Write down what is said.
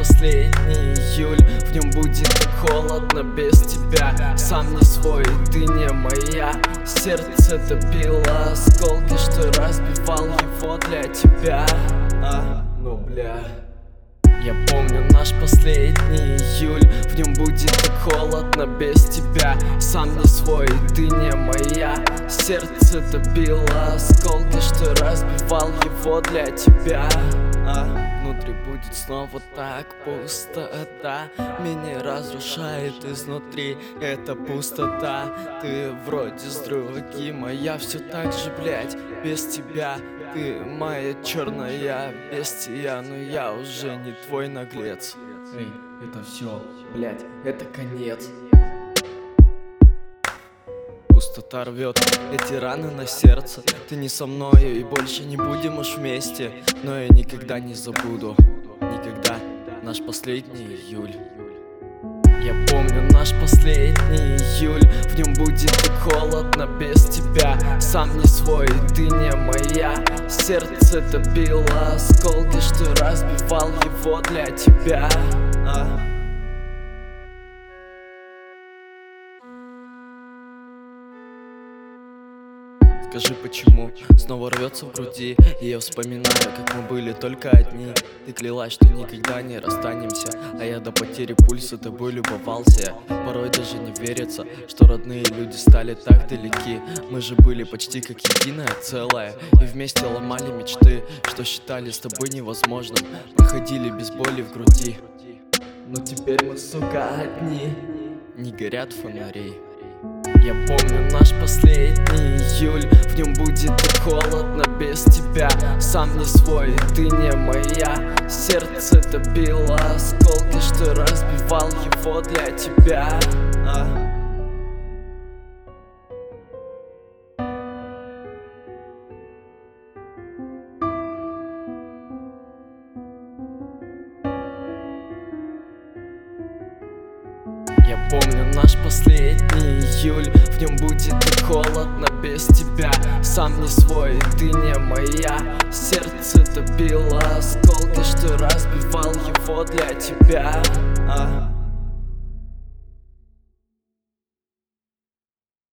последний июль. В нем будет так холодно без тебя. Сам не свой, ты не моя. Сердце топило осколки, что разбивал его для тебя. Ну бля. Я помню наш последний июль. В нем будет так холодно без тебя. Сам не свой, ты не моя. Сердце топило осколки, что разбивал его для тебя. Внутри будет снова так пустота. Меня разрушает изнутри эта пустота. Ты вроде с другим, а я все так же, блять, без тебя. Ты моя черная бестия, но я уже не твой наглец. Эй, это все. Блять, это конец. Пустота рвет эти раны на сердце. Ты не со мною и больше не будем уж вместе. Но я никогда не забуду, никогда, наш последний июль. Я помню наш последний июль. В нем будет так холодно без тебя. Сам не свой, ты не моя. Сердце топило осколки, что разбивал его для тебя. Скажи, почему снова рвется в груди, и я вспоминаю, как мы были только одни. Ты клялась, что никогда не расстанемся, а я до потери пульса тобой любовался. Порой даже не верится, что родные люди стали так далеки. Мы же были почти как единое целое, и вместе ломали мечты, что считали с тобой невозможным. Проходили без боли в груди. Но теперь мы, сука, одни. Не горят фонари. Я помню наш последний июль. В нем будет так холодно без тебя. Сам не свой, ты не моя. Сердце топило осколки, что разбивал его для тебя. Я помню наш последний июль. В нем будет так холодно без тебя. Сам не свой, ты не моя. Сердце топило осколки, что разбивал его для тебя.